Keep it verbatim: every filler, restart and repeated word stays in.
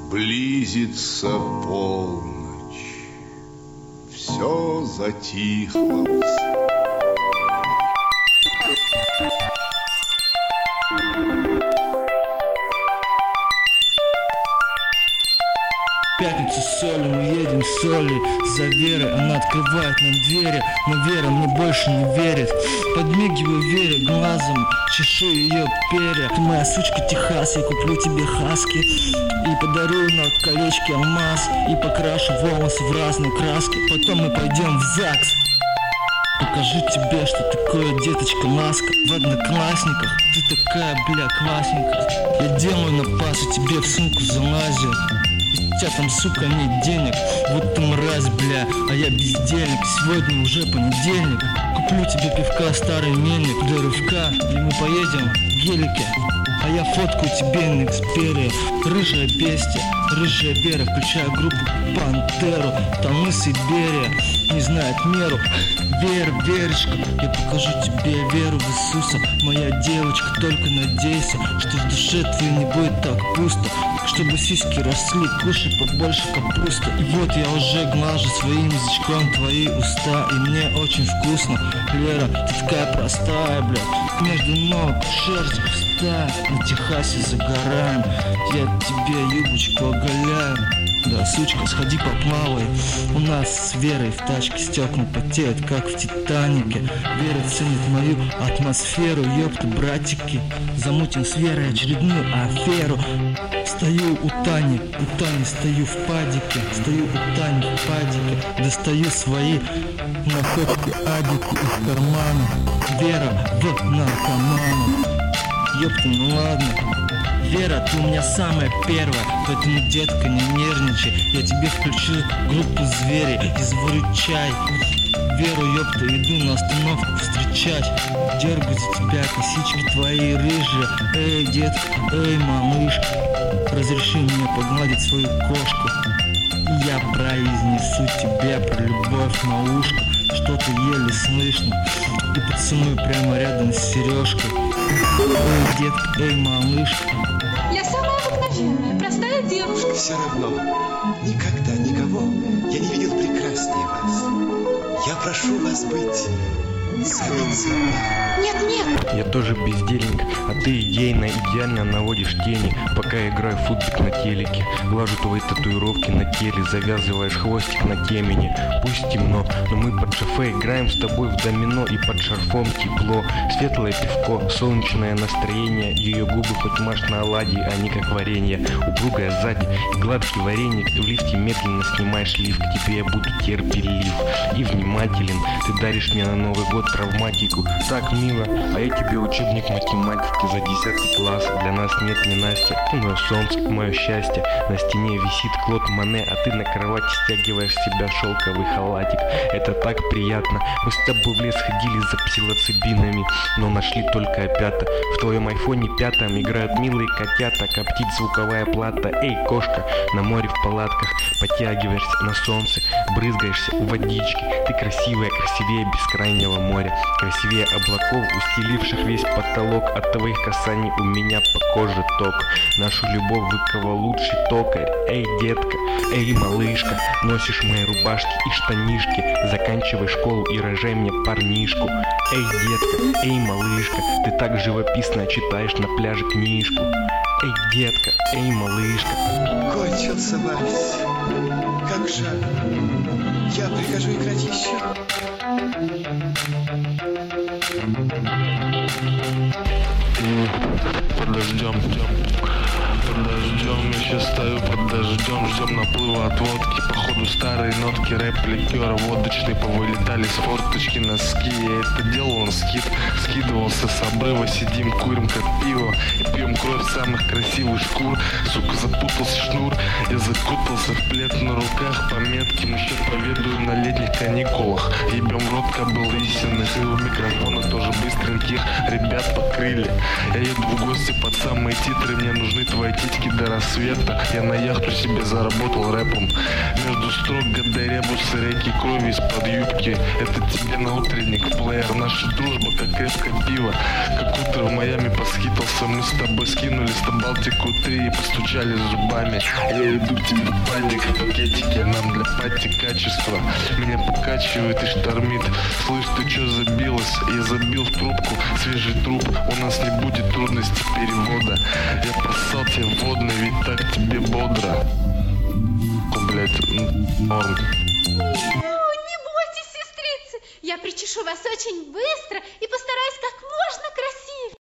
Близится полночь, все затихло. Пятницу соли, мы едем с Олей за Верой. Она открывает нам двери, но Вера мне больше не верит. Подмигиваю Вере глазом, чешу ее перья. Ты моя сучка Техас, я куплю тебе хаски и подарю на колечке алмаз, и покрашу волосы в разные краски. Потом мы пойдем в ЗАГС. Покажу тебе, что такое, деточка, ласка. В одноклассниках ты такая, бля, классненькая. Я делаю на пасу, тебе в сумку залазю. У тебя там, сука, нет денег. Вот ты мразь, бля, а я бездельник. Сегодня уже понедельник. Куплю тебе пивка, старый мельник для рывка, и мы поедем в гелике. А я фоткаю тебе на Xperia. Рыжая бестия, рыжая Вера, включая группу Пантеру. Там мы Сибирия, не знает меру. Вера, Верочка, я покажу тебе веру в Иисуса. Моя девочка, только надейся, что в душе твоей не будет так пусто. Чтобы сиськи росли, кушай побольше капусты. И вот я уже глажу своим язычком твои уста, и мне очень вкусно. Лера, ты такая простая, блядь. Между ног шерсть густая. На Техасе загораем, я тебе юбочку оголяю. Да, сучка, сходи поплавай. У нас с Верой в тачке стекла потеют, как в Титанике. Вера ценит мою атмосферу, ёпта, братики. Замутим с Верой очередную аферу. Стою у Тани, у Тани стою в падике. Стою у Тани в падике. Достаю свои находки, адики из кармана. Вера в наркомана. Ёпта, ну ладно. Вера, ты у меня самая первая, поэтому, детка, не нервничай. Я тебе включу группу звери и заварю чай. Веру, ёпта, иду на остановку встречать. Дергаю за тебя косички твои рыжие. Эй, детка, эй, малышка, разреши мне погладить свою кошку. И я произнесу тебе про любовь на ушко. Что-то еле слышно. И поцелую прямо рядом с сережкой. Эй, детка, эй, малышка. Я самая обыкновенная, простая девушка. Все равно, никогда никого я не видел прекраснее вас. Я прошу вас быть самицей. Нет, нет. Я тоже бездельник, а ты идейно, идеально наводишь тени. Пока я играю в футбик на телеке, глажу твои татуировки на теле, завязываешь хвостик на темени. Пусть темно, но мы под шофе играем с тобой в домино, и под шарфом тепло. Светлое пивко, солнечное настроение, ее губы хоть маш на оладьи, а не как варенье. Упругая сзади и гладкий вареник. В лифте медленно снимаешь лифт, к тебе я буду терпелив и внимателен. Ты даришь мне на Новый год травматику, так мило, а я тебе учебник математики за десятый класс. Для нас нет ни Настя, ты мое солнце, мое счастье. На стене висит Клод Моне, а ты на кровати стягиваешь с себя шелковый халатик. Это так приятно. Мы с тобой в лес ходили за псилоцибинами, но нашли только опята. В твоем айфоне пятом играют милые котята, коптит звуковая плата. Эй, кошка, на море в палатках подтягиваешься на солнце, брызгаешься в водичке. Ты красивая, красивее бескрайнего моря, красивее облаков, устеливших весь потолок. От твоих касаний у меня по коже ток. Нашу любовь выковал лучший токарь. Эй, детка, эй, малышка, носишь мои рубашки и штанишки. Заканчивай школу и рожай мне парнишку. Эй, детка, эй, малышка, ты так живописно читаешь на пляже книжку. Эй, детка, эй, малышка. Кончился вальс. Как жаль. Я прикажу играть еще. Подождем, ждем. Подождем, я сейчас стою под дождем. Ждем наплыва от водки. Походу старые нотки рэп-ликера водочные повылетали с форточки носки. Я это делал на скид. Скидывался с обрыва. Сидим, курим как пиво и пьем кровь самых красивых шкур. Сука, запутался шнур. Я закутался в плед на руках. По метким еще поведаю на летних каникулах. Ебем рот кобыл истинных. И у микрофона тоже быстреньких ребят покрыли. Я еду в гости под самые титры. Мне нужны твои титьки до рассвета. Я на яхту себе заработал рэпом. Между строк ГД ребусы, реки крови из-под юбки. Это тебе на утренник, плеер. Наша дружба как крепкое пиво. Как утро в Майами по скитлсам. понравился. Мы с тобой скинулись на Балтику три и постучали зубами. Я иду к тебе в паник, пакетики нам для пати качества. Меня покачивает и штормит. Слышь, ты чё забилась? Я забил в трубку, свежий труп. У нас не будет трудностей перевода. Я поссал тебе водный, ведь так тебе бодро. О, блядь, норм. Не бойтесь, сестрицы, я причешу вас очень быстро и постараюсь как можно